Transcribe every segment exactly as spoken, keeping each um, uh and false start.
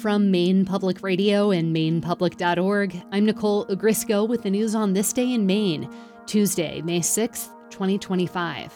From Maine Public Radio and maine public dot org, I'm Nicole Ogrisco with the news on this day in Maine, Tuesday, May sixth, twenty twenty-five.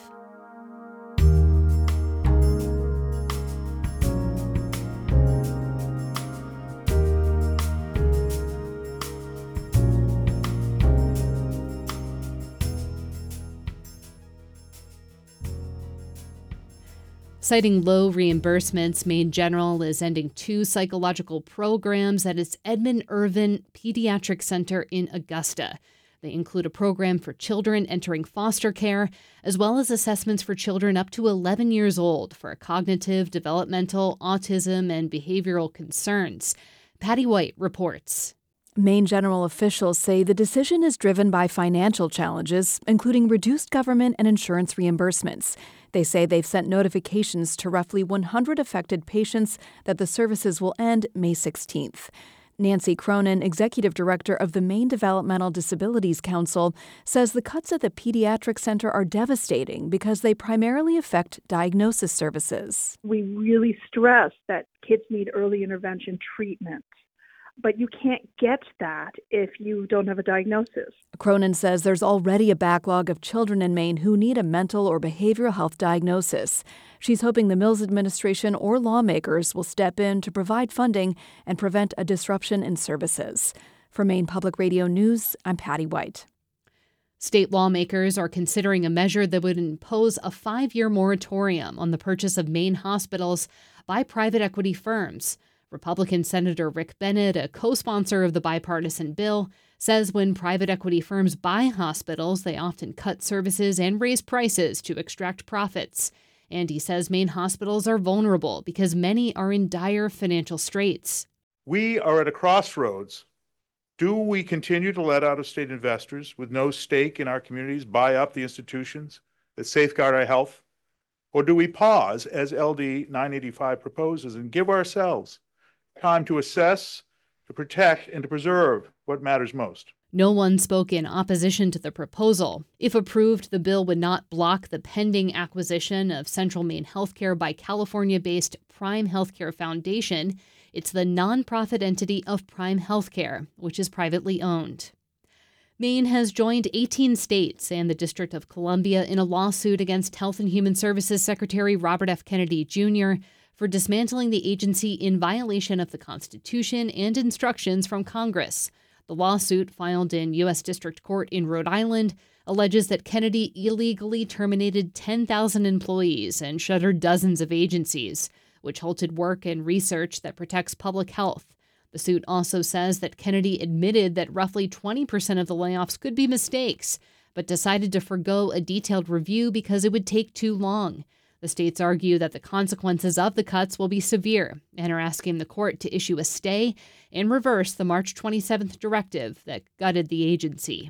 Citing low reimbursements, Maine General is ending two psychological programs at its Edmund Irvin Pediatric Center in Augusta. They include a program for children entering foster care, as well as assessments for children up to eleven years old for cognitive, developmental, autism, and behavioral concerns. Patty White reports. Maine General officials say the decision is driven by financial challenges, including reduced government and insurance reimbursements. They say they've sent notifications to roughly one hundred affected patients that the services will end May sixteenth. Nancy Cronin, executive director of the Maine Developmental Disabilities Council, says the cuts at the pediatric center are devastating because they primarily affect diagnosis services. We really stress that kids need early intervention treatment. But you can't get that if you don't have a diagnosis. Cronin says there's already a backlog of children in Maine who need a mental or behavioral health diagnosis. She's hoping the Mills administration or lawmakers will step in to provide funding and prevent a disruption in services. For Maine Public Radio News, I'm Patty White. State lawmakers are considering a measure that would impose a five-year moratorium on the purchase of Maine hospitals by private equity firms. Republican Senator Rick Bennett, a co-sponsor of the bipartisan bill, says when private equity firms buy hospitals, they often cut services and raise prices to extract profits. And he says Maine hospitals are vulnerable because many are in dire financial straits. We are at a crossroads. Do we continue to let out-of-state investors with no stake in our communities buy up the institutions that safeguard our health? Or do we pause, as L D nine eighty-five proposes, and give ourselves time to assess, to protect, and to preserve what matters most? No one spoke in opposition to the proposal. If approved, the bill would not block the pending acquisition of Central Maine Healthcare by California-based Prime Healthcare Foundation. It's the nonprofit entity of Prime Healthcare, which is privately owned. Maine has joined eighteen states and the District of Columbia in a lawsuit against Health and Human Services Secretary Robert F. Kennedy Junior for dismantling the agency in violation of the Constitution and instructions from Congress. The lawsuit, filed in U S District Court in Rhode Island, alleges that Kennedy illegally terminated ten thousand employees and shuttered dozens of agencies, which halted work and research that protects public health. The suit also says that Kennedy admitted that roughly twenty percent of the layoffs could be mistakes, but decided to forgo a detailed review because it would take too long. The states argue that the consequences of the cuts will be severe and are asking the court to issue a stay and reverse the March twenty-seventh directive that gutted the agency.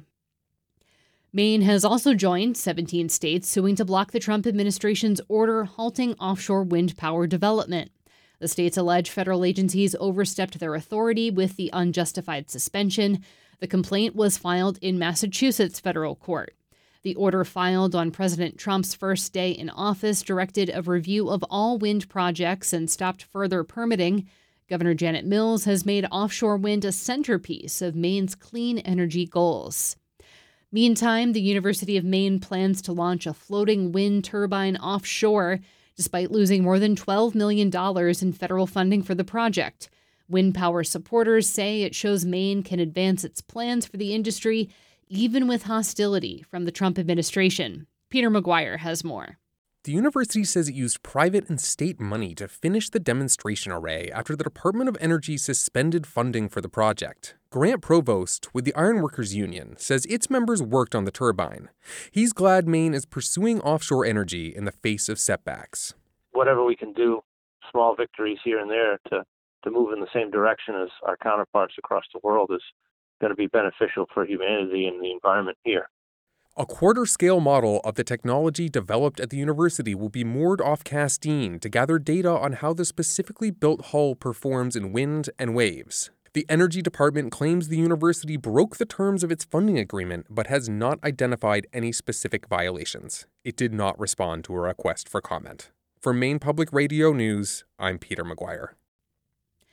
Maine has also joined seventeen states suing to block the Trump administration's order halting offshore wind power development. The states allege federal agencies overstepped their authority with the unjustified suspension. The complaint was filed in Massachusetts federal court. The order filed on President Trump's first day in office directed a review of all wind projects and stopped further permitting. Governor Janet Mills has made offshore wind a centerpiece of Maine's clean energy goals. Meantime, the University of Maine plans to launch a floating wind turbine offshore, despite losing more than twelve million dollars in federal funding for the project. Wind power supporters say it shows Maine can advance its plans for the industry even with hostility from the Trump administration. Peter McGuire has more. The university says it used private and state money to finish the demonstration array after the Department of Energy suspended funding for the project. Grant Provost with the Ironworkers Union says its members worked on the turbine. He's glad Maine is pursuing offshore energy in the face of setbacks. Whatever we can do, small victories here and there to, to move in the same direction as our counterparts across the world is going to be beneficial for humanity and the environment here. A quarter-scale model of the technology developed at the university will be moored off Castine to gather data on how the specifically built hull performs in wind and waves. The Energy Department claims the university broke the terms of its funding agreement, but has not identified any specific violations. It did not respond to a request for comment. For Maine Public Radio News, I'm Peter McGuire.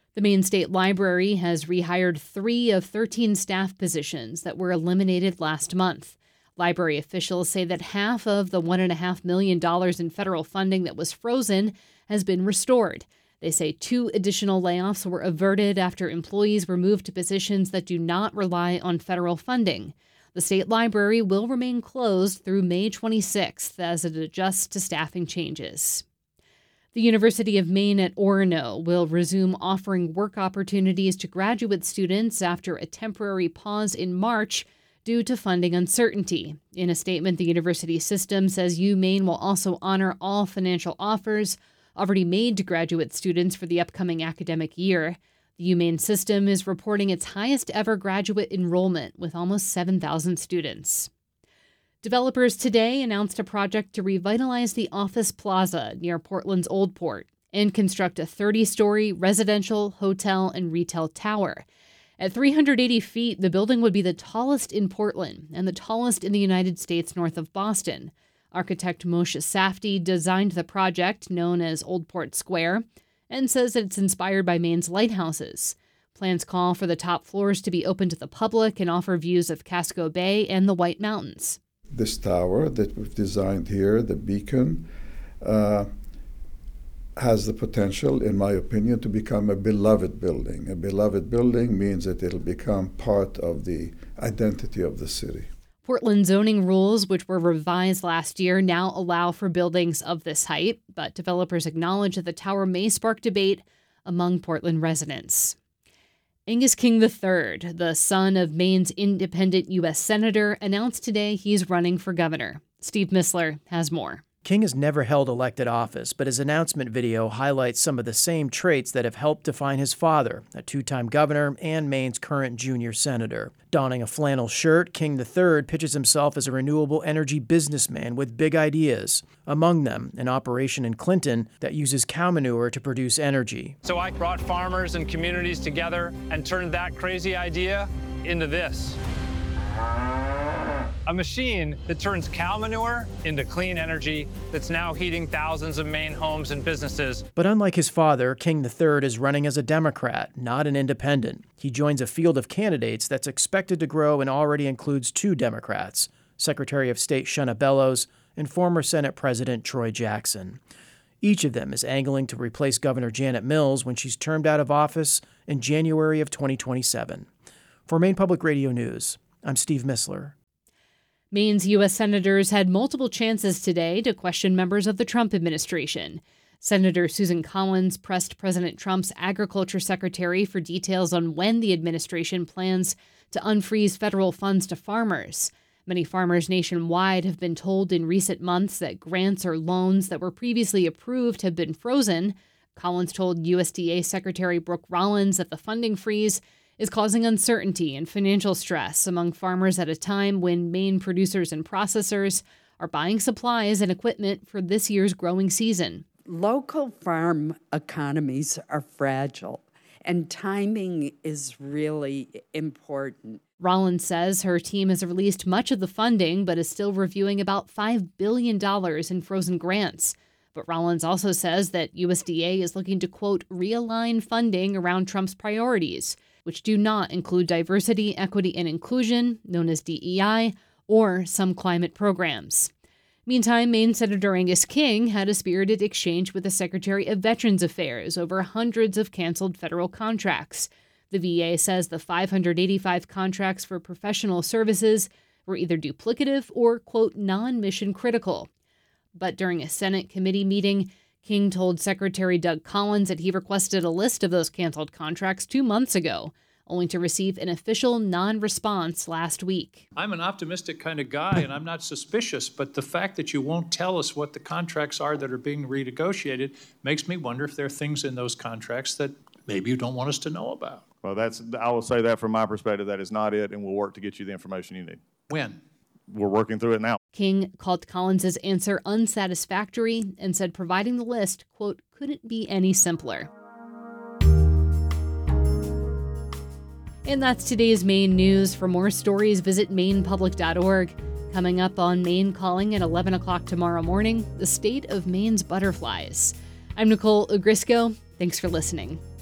The Maine State Library has rehired three of thirteen staff positions that were eliminated last month. Library officials say that half of the one point five million dollars in federal funding that was frozen has been restored. They say two additional layoffs were averted after employees were moved to positions that do not rely on federal funding. The state library will remain closed through May twenty-sixth as it adjusts to staffing changes. The University of Maine at Orono will resume offering work opportunities to graduate students after a temporary pause in March due to funding uncertainty. In a statement, the university system says UMaine will also honor all financial offers already made to graduate students for the upcoming academic year. The UMaine system is reporting its highest ever graduate enrollment with almost seven thousand students. Developers today announced a project to revitalize the Office Plaza near Portland's Old Port and construct a thirty-story residential, hotel, and retail tower. At three hundred eighty feet, the building would be the tallest in Portland and the tallest in the United States north of Boston. Architect Moshe Safdie designed the project, known as Old Port Square, and says that it's inspired by Maine's lighthouses. Plans call for the top floors to be open to the public and offer views of Casco Bay and the White Mountains. This tower that we've designed here, the beacon, uh, has the potential, in my opinion, to become a beloved building. A beloved building means that it'll become part of the identity of the city. Portland zoning rules, which were revised last year, now allow for buildings of this height, but developers acknowledge that the tower may spark debate among Portland residents. Angus King the third, the son of Maine's independent U S Senator, announced today he's running for governor. Steve Missler has more. King has never held elected office, but his announcement video highlights some of the same traits that have helped define his father, a two-time governor and Maine's current junior senator. Donning a flannel shirt, King the third pitches himself as a renewable energy businessman with big ideas. Among them, an operation in Clinton that uses cow manure to produce energy. So I brought farmers and communities together and turned that crazy idea into this. A machine that turns cow manure into clean energy that's now heating thousands of Maine homes and businesses. But unlike his father, King the third is running as a Democrat, not an independent. He joins a field of candidates that's expected to grow and already includes two Democrats, Secretary of State Shenna Bellows and former Senate President Troy Jackson. Each of them is angling to replace Governor Janet Mills when she's termed out of office in January of twenty twenty-seven. For Maine Public Radio News, I'm Steve Missler. Maine's U S senators had multiple chances today to question members of the Trump administration. Senator Susan Collins pressed President Trump's agriculture secretary for details on when the administration plans to unfreeze federal funds to farmers. Many farmers nationwide have been told in recent months that grants or loans that were previously approved have been frozen. Collins told U S D A Secretary Brooke Rollins that the funding freeze is causing uncertainty and financial stress among farmers at a time when Maine producers and processors are buying supplies and equipment for this year's growing season. Local farm economies are fragile, and timing is really important. Rollins says her team has released much of the funding, but is still reviewing about five billion dollars in frozen grants. But Rollins also says that U S D A is looking to, quote, realign funding around Trump's priorities, which do not include diversity, equity, and inclusion, known as D E I, or some climate programs. Meantime, Maine Senator Angus King had a spirited exchange with the Secretary of Veterans Affairs over hundreds of canceled federal contracts. The V A says the five hundred eighty-five contracts for professional services were either duplicative or, quote, non-mission critical. But during a Senate committee meeting, King told Secretary Doug Collins that he requested a list of those canceled contracts two months ago, only to receive an official non-response last week. I'm an optimistic kind of guy, and I'm not suspicious, but the fact that you won't tell us what the contracts are that are being renegotiated makes me wonder if there are things in those contracts that maybe you don't want us to know about. Well, that's, I will say that from my perspective, that is not it, and we'll work to get you the information you need. When? We're working through it now. King called Collins's answer unsatisfactory and said providing the list, quote, couldn't be any simpler. And that's today's Maine news. For more stories, visit maine public dot org. Coming up on Maine Calling at eleven o'clock tomorrow morning, the state of Maine's butterflies. I'm Nicole Ogrisco. Thanks for listening.